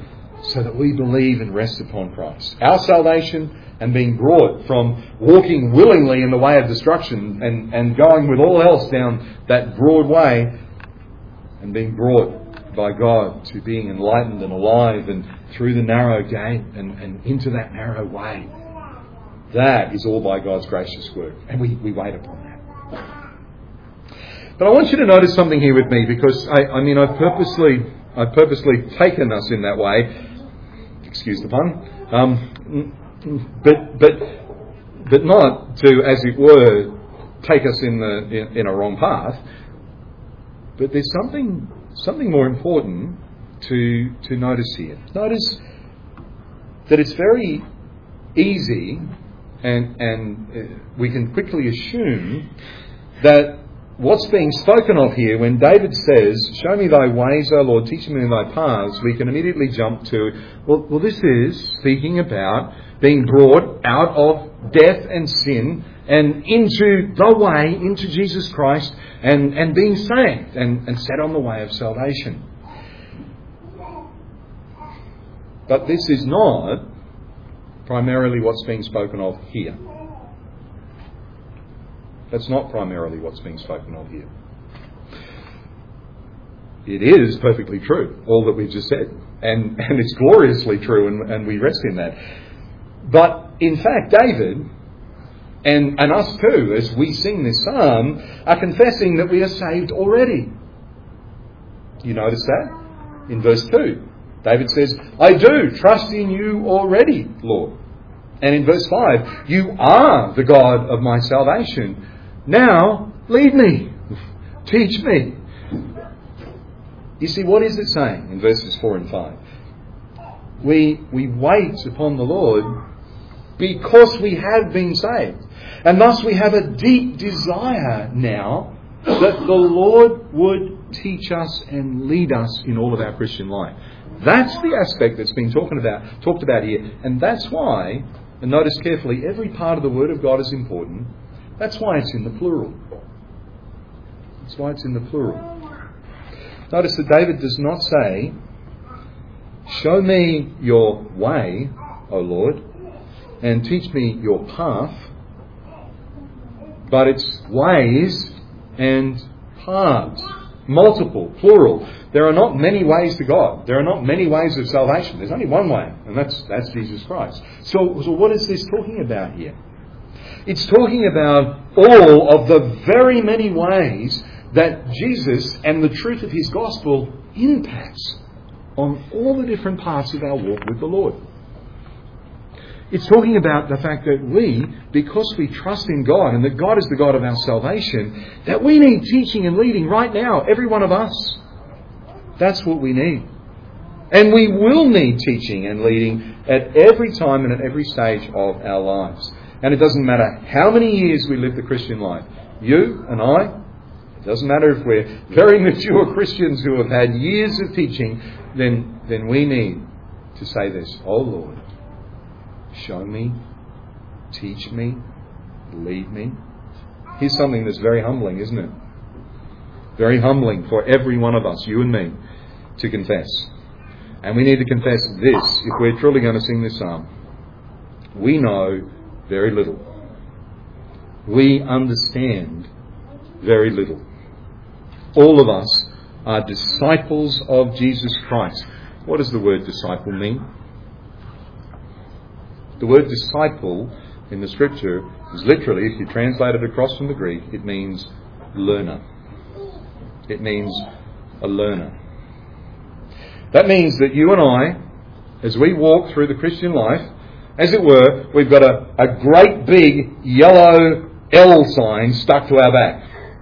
so that we believe and rest upon Christ. Our salvation and being brought from walking willingly in the way of destruction and, and going with all else down that broad way, and being brought by God to being enlightened and alive and through the narrow gate and, and into that narrow way. That is all by God's gracious work, and we, we wait upon that. But I want you to notice something here with me, because I, I mean I've purposely I've purposely taken us in that way. Excuse the pun. Um, but but but not to, as it were, take us in the in, in a wrong path. But there's something something more important to to notice here. Notice that it's very easy, and and we can quickly assume that what's being spoken of here, when David says, "Show me thy ways, O Lord, teach me thy paths," we can immediately jump to, well, well, this is speaking about being brought out of death and sin and into the way, into Jesus Christ, and, and being saved and, and set on the way of salvation. But this is not primarily what's being spoken of here. That's not primarily what's being spoken of here. It is perfectly true, all that we've just said. And, and it's gloriously true, and, and we rest in that. But in fact, David, and, and us too, as we sing this psalm, are confessing that we are saved already. You notice that? In verse two, David says, "I do trust in you already, Lord." And in verse five, "You are the God of my salvation. Now, lead me, teach me." You see, what is it saying in verses four and five? We, we wait upon the Lord because we have been saved. And thus we have a deep desire now that the Lord would teach us and lead us in all of our Christian life. That's the aspect that's been talking about, talked about here. And that's why, and notice carefully, every part of the Word of God is important. That's why it's in the plural. That's why it's in the plural. Notice that David does not say, "Show me your way, O Lord, and teach me your path." But it's ways and paths. Multiple, plural. There are not many ways to God. There are not many ways of salvation. There's only one way, and that's that's Jesus Christ. So, so what is this talking about here? It's talking about all of the very many ways that Jesus and the truth of his gospel impacts on all the different parts of our walk with the Lord. It's talking about the fact that we, because we trust in God and that God is the God of our salvation, that we need teaching and leading right now, every one of us. That's what we need. And we will need teaching and leading at every time and at every stage of our lives. And it doesn't matter how many years we live the Christian life. You and I, it doesn't matter if we're very mature Christians who have had years of teaching, then, then we need to say this: "Oh Lord, show me, teach me, lead me." Here's something that's very humbling, isn't it? Very humbling for every one of us, you and me, to confess. And we need to confess this if we're truly going to sing this psalm. We know very little. We understand very little. All of us are disciples of Jesus Christ. What does the word disciple mean? The word disciple in the scripture is literally, if you translate it across from the Greek, it means learner. It means a learner. That means that you and I, as we walk through the Christian life, as it were, we've got a, a great big yellow L sign stuck to our back.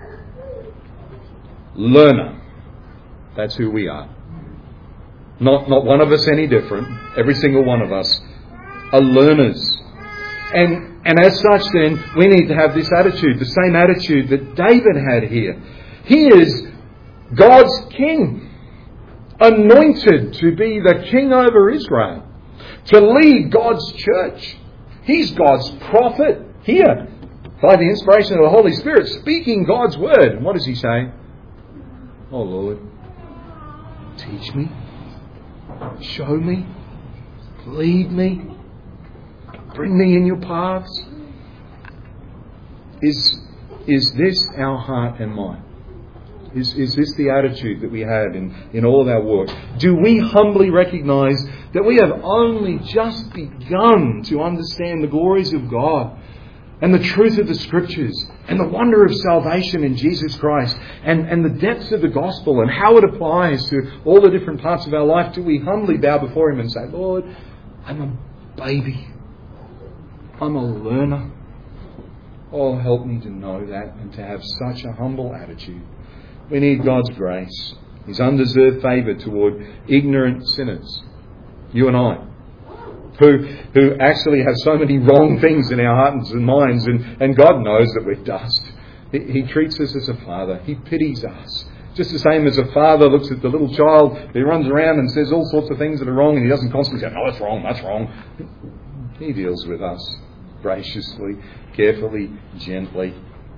Learner. That's who we are. Not, not one of us any different. Every single one of us are learners. And, and as such then, we need to have this attitude, the same attitude that David had here. He is God's king, anointed to be the king over Israel, to lead God's church. He's God's prophet here, by the inspiration of the Holy Spirit, speaking God's word. And what does he say? "Oh Lord, teach me, show me, Lead me. Bring me in your paths. Is, is this our heart and mind? Is, is this the attitude that we have in, in all of our work? Do we humbly recognise that we have only just begun to understand the glories of God and the truth of the Scriptures and the wonder of salvation in Jesus Christ and, and the depths of the gospel and how it applies to all the different parts of our life? Do we humbly bow before Him and say, Lord, I'm a baby. I'm a learner. Oh, help me to know that and to have such a humble attitude. We need God's grace, His undeserved favour toward ignorant sinners, you and I, who who actually have so many wrong things in our hearts and minds, and, and God knows that we're dust. He, he treats us as a father. He pities us. Just the same as a father looks at the little child who runs around and says all sorts of things that are wrong, and he doesn't constantly say, no, that's wrong, that's wrong. He deals with us graciously, carefully, gently.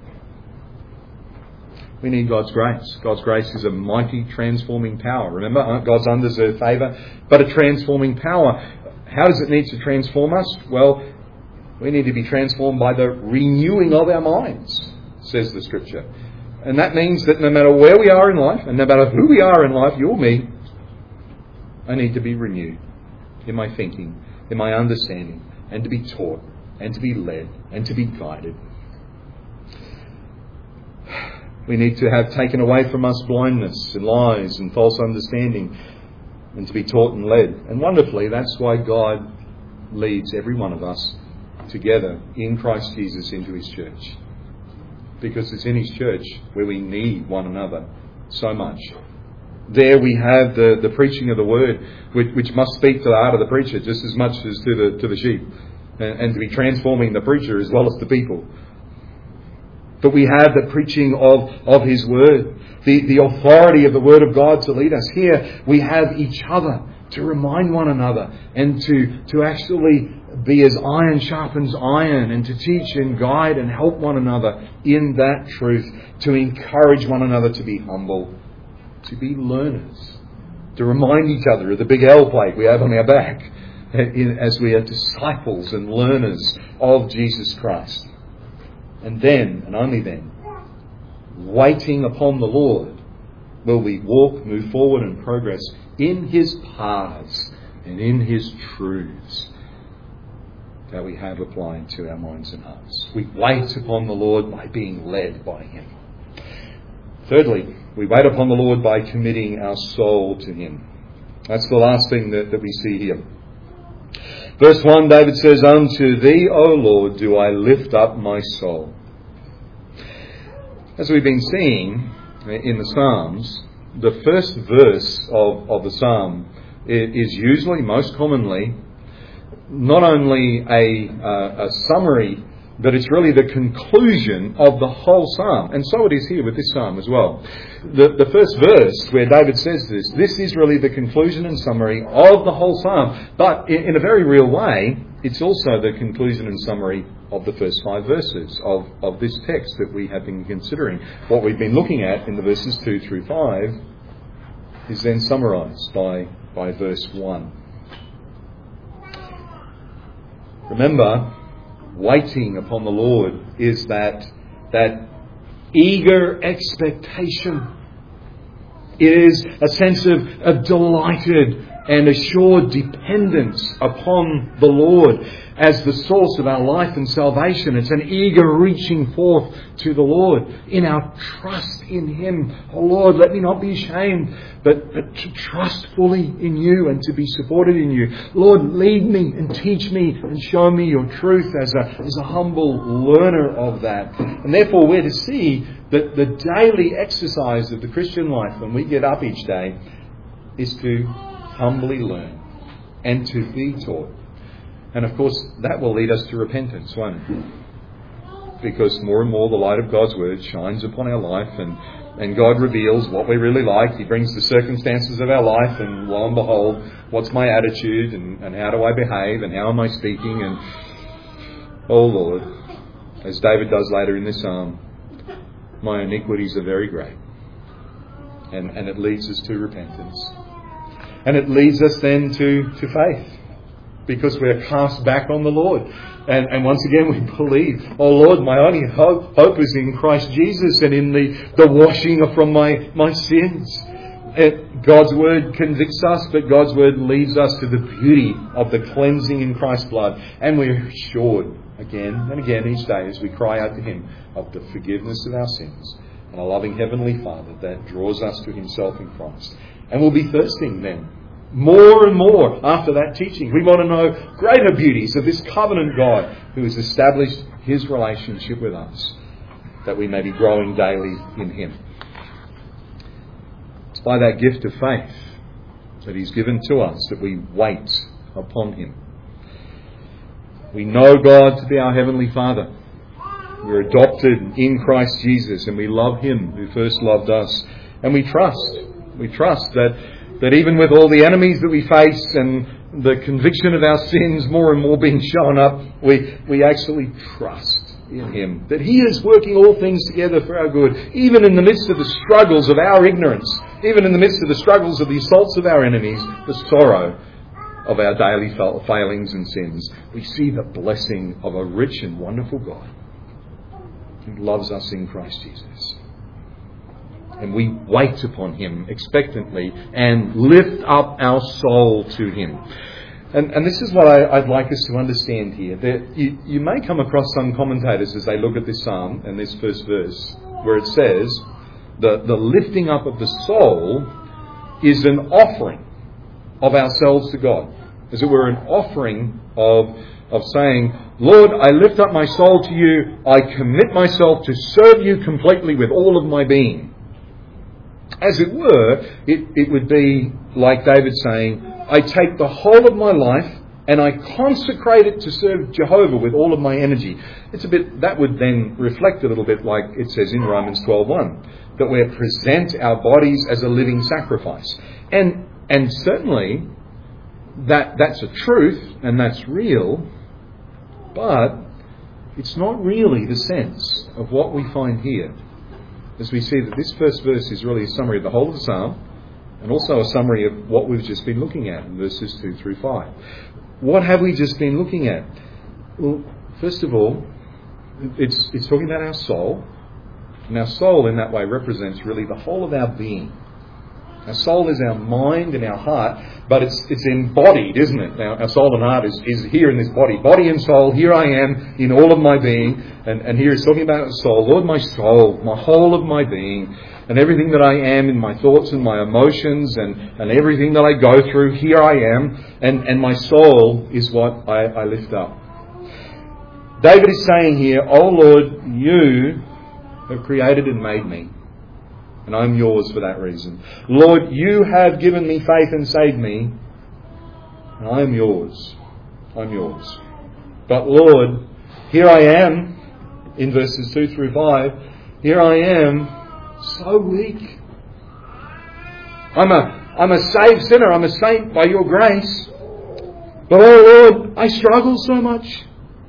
We need God's grace. God's grace is a mighty transforming power. Remember, God's undeserved favour, but a transforming power. How does it need to transform us? Well, we need to be transformed by the renewing of our minds, says the Scripture. And that means that no matter where we are in life, and no matter who we are in life, you or me, I need to be renewed in my thinking, in my understanding, and to be taught, and to be led, and to be guided. We need to have taken away from us blindness and lies and false understanding, and to be taught and led. And wonderfully, that's why God leads every one of us together in Christ Jesus into His church. Because it's in His church where we need one another so much. There we have the, the preaching of the Word, which, which must speak to the heart of the preacher just as much as to the, to the sheep. And, and to be transforming the preacher as well as the people. But we have the preaching of, of His Word, the, the authority of the Word of God to lead us. Here we have each other to remind one another and to, to actually be as iron sharpens iron, and to teach and guide and help one another in that truth, to encourage one another to be humble, to be learners, to remind each other of the big L plate we have on our back as we are disciples and learners of Jesus Christ. And then, and only then, waiting upon the Lord, will we walk, move forward and progress in His paths and in His truths that we have applied to our minds and hearts. We wait upon the Lord by being led by Him. Thirdly, we wait upon the Lord by committing our soul to Him. That's the last thing that, that we see here. Verse one, David says, Unto Thee, O Lord, do I lift up my soul. As we've been seeing in the Psalms, the first verse of, of the Psalm is usually, most commonly, not only a, uh, a summary, but it's really the conclusion of the whole Psalm. And so it is here with this Psalm as well. The, the first verse where David says this, this is really the conclusion and summary of the whole Psalm. But in, in a very real way, it's also the conclusion and summary of the first five verses of, of this text that we have been considering. What we've been looking at in the verses two through five is then summarised by, by verse one. Remember, waiting upon the Lord is that, that eager expectation. It is a sense of, of delighted and assured dependence upon the Lord as the source of our life and salvation. It's an eager reaching forth to the Lord in our trust in Him. Oh Lord, let me not be ashamed, but, but to trust fully in You and to be supported in You. Lord, lead me and teach me and show me Your truth as a, as a humble learner of that. And therefore we're to see that the daily exercise of the Christian life when we get up each day is to humbly learn and to be taught. And of course, that will lead us to repentance, won't it? Because more and more the light of God's Word shines upon our life, and, and God reveals what we really like. He brings the circumstances of our life, and lo and behold, what's my attitude, and, and how do I behave, and how am I speaking? And, oh Lord, as David does later in this psalm, my iniquities are very great. And, and it leads us to repentance. And it leads us then to, to faith. because we're cast back on the Lord. And, and once again we believe, oh Lord, my only hope, hope is in Christ Jesus and in the, the washing from my, my sins. It, God's Word convicts us, but God's Word leads us to the beauty of the cleansing in Christ's blood. And we're assured again and again each day as we cry out to Him of the forgiveness of our sins and a loving Heavenly Father that draws us to Himself in Christ. And we'll be thirsting then, more and more after that teaching. We want to know greater beauties of this covenant God who has established His relationship with us, that we may be growing daily in Him. It's by that gift of faith that He's given to us that we wait upon Him. We know God to be our Heavenly Father. We're adopted in Christ Jesus and we love Him who first loved us. And we trust, we trust that, that even with all the enemies that we face and the conviction of our sins more and more being shown up, we, we actually trust in Him, that He is working all things together for our good, even in the midst of the struggles of our ignorance, even in the midst of the struggles of the assaults of our enemies, the sorrow of our daily failings and sins. We see the blessing of a rich and wonderful God who loves us in Christ Jesus. And we wait upon Him expectantly and lift up our soul to Him. And, and this is what I, I'd like us to understand here. That you, you may come across some commentators as they look at this psalm and this first verse where it says the, the lifting up of the soul is an offering of ourselves to God. As it were, an offering of, of saying, Lord, I lift up my soul to You. I commit myself to serve You completely with all of my being. As it were, it, it would be like David saying, I take the whole of my life and I consecrate it to serve Jehovah with all of my energy. It's a bit, that would then reflect a little bit like it says in Romans twelve one, that we present our bodies as a living sacrifice. And and certainly that that's a truth and that's real, but it's not really the sense of what we find here. As we see that this first verse is really a summary of the whole of the psalm and also a summary of what we've just been looking at in verses two through five. What have we just been looking at? Well, first of all, it's it's talking about our soul. And our soul in that way represents really the whole of our being. Our soul is our mind and our heart, but it's it's embodied, isn't it? Now, our soul and heart is, is here in this body. Body and soul, here I am in all of my being. And, and here it's talking about the soul. Lord, my soul, my whole of my being, and everything that I am in my thoughts and my emotions and, and everything that I go through, here I am. And, and my soul is what I, I lift up. David is saying here, Oh Lord, You have created and made me. And I'm Yours for that reason. Lord, You have given me faith and saved me. And I am Yours. I'm Yours. But Lord, here I am, in verses two through five, here I am, so weak. I'm a, I'm a saved sinner. I'm a saint by Your grace. But oh Lord, I struggle so much.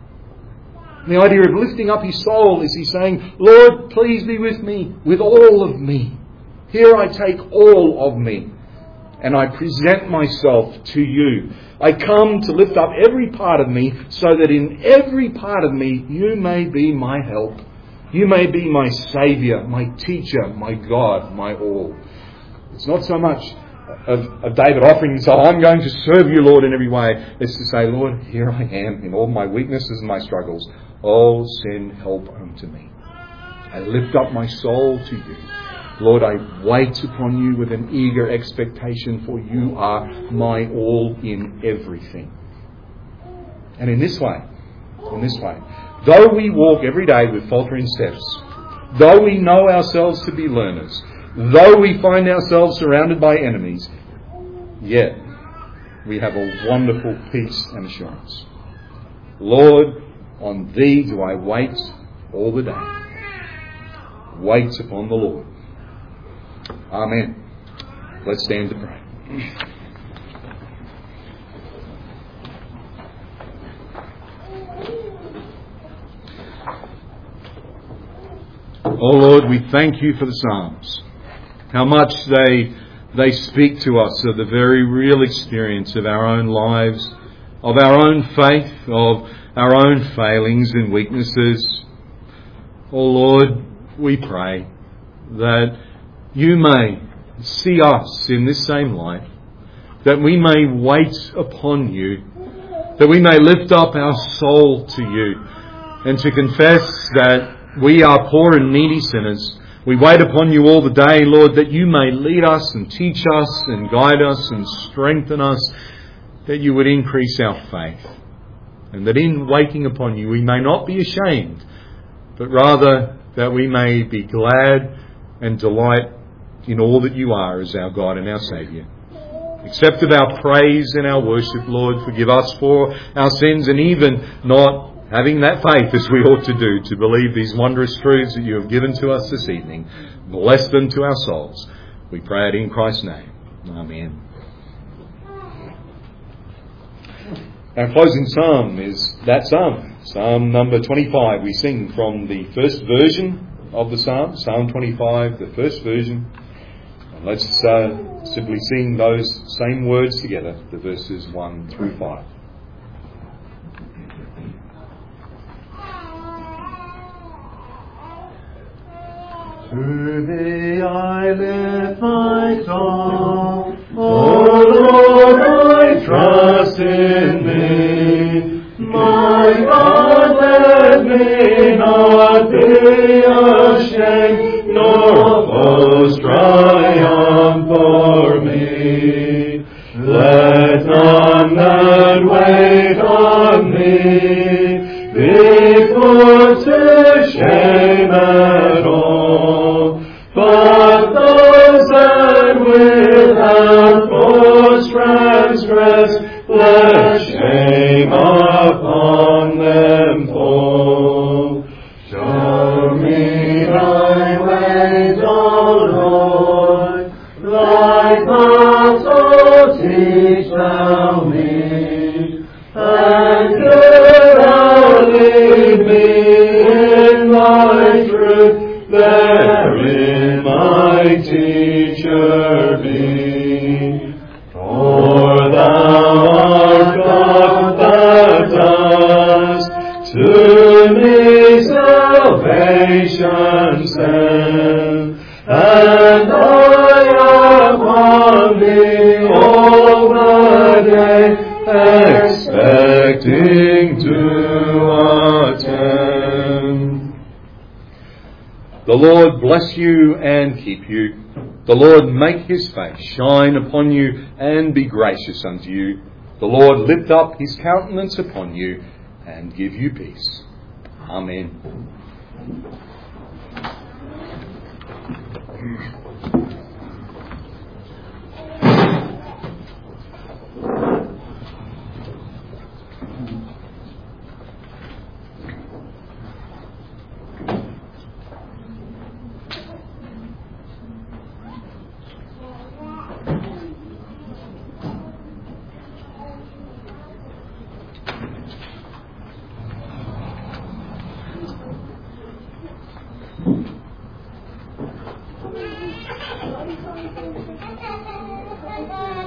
And the idea of lifting up his soul is he's saying, Lord, please be with me, with all of me. Here I take all of me and I present myself to You. I come to lift up every part of me so that in every part of me You may be my help. You may be my Saviour, my teacher, my God, my all. It's not so much of, of David offering himself, I'm going to serve You, Lord, in every way. It's to say, Lord, here I am in all my weaknesses and my struggles. Oh, send help unto me. I lift up my soul to You. Lord, I wait upon You with an eager expectation, for You are my all in everything. And in this way, in this way, though we walk every day with faltering steps, though we know ourselves to be learners, though we find ourselves surrounded by enemies, yet we have a wonderful peace and assurance. Lord, on Thee do I wait all the day. Wait upon the Lord. Amen. Let's stand to pray. Oh Lord, we thank You for the Psalms. How much they they speak to us of the very real experience of our own lives of our own faith, of our own failings and weaknesses. Oh Lord, we pray that you may see us in this same light, that we may wait upon you, that we may lift up our soul to you, and to confess that we are poor and needy sinners. We wait upon you all the day, Lord, that you may lead us and teach us and guide us and strengthen us, that you would increase our faith, and that in waiting upon you we may not be ashamed, but rather that we may be glad and delight in all that you are as our God and our Saviour. Accept of our praise and our worship, Lord. Forgive us for our sins, and even not having that faith as we ought to do, to believe these wondrous truths that you have given to us this evening. Bless them to our souls. We pray it in Christ's name. Amen. Our closing psalm is that psalm, Psalm number twenty-five. We sing from the first version of the psalm, Psalm twenty-five, the first version. And let's uh, simply sing those same words together, the verses one through five. To thee I lift my song, O Lord, I trust in thee. My God, let me not be ashamed, nor foes triumph o'er me. Let none that wait on me be put to shame at all. But those that without cause transgress, let shame upon them fall. Show me thy ways, O Lord, thy paths, O teach thou me, and do thou lead me in thy truth, therein my teacher be. For thou art God that dost to me salvation send, and I upon thee all the day, expecting to attend. The Lord bless you and keep you. The Lord make his face shine upon you and be gracious unto you. The Lord lift up his countenance upon you and give you peace. Amen. Thank you.